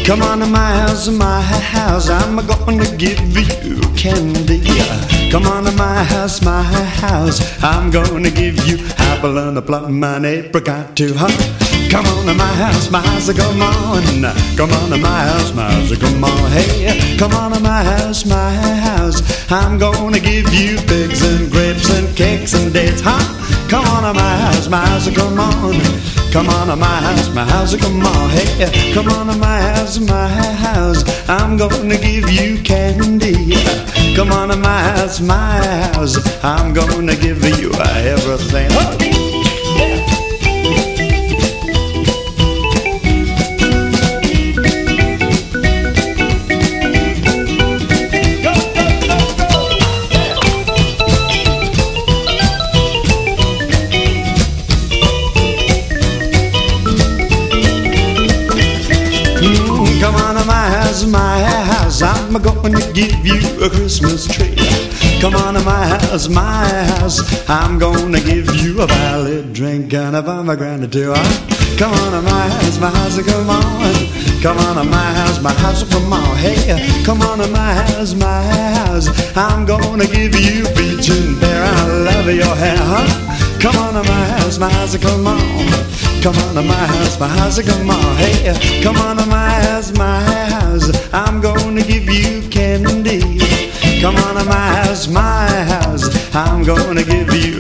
Come on to my house, I'm gonna give you candy. Come on to my house, I'm gonna give you apple and a plum and apricot too, huh? Come on to my house, come on. Come on to my house, come on. Hey, come on to my house, I'm gonna give you figs and grapes and cakes and dates, huh? Come on to my house, come on. Come on to my house, come on. Hey, come on to my house, I'm gonna give you candy. Come on to my house, I'm gonna give you everything. Oh, yeah. Come on to my house, I'm gonna give you a Christmas tree. Come on to my house, I'm gonna give you a valid drink and a pomegranate too. Come on to my house, come on. Come on to my house, come on. Hey, come on to my house, I'm gonna give you peach and pear. I love your hair, huh? Come on to my house, come on. Come on to my house, come on. Hey, come on to my house, I'm gonna give you candy. Come on to my house, I'm gonna give you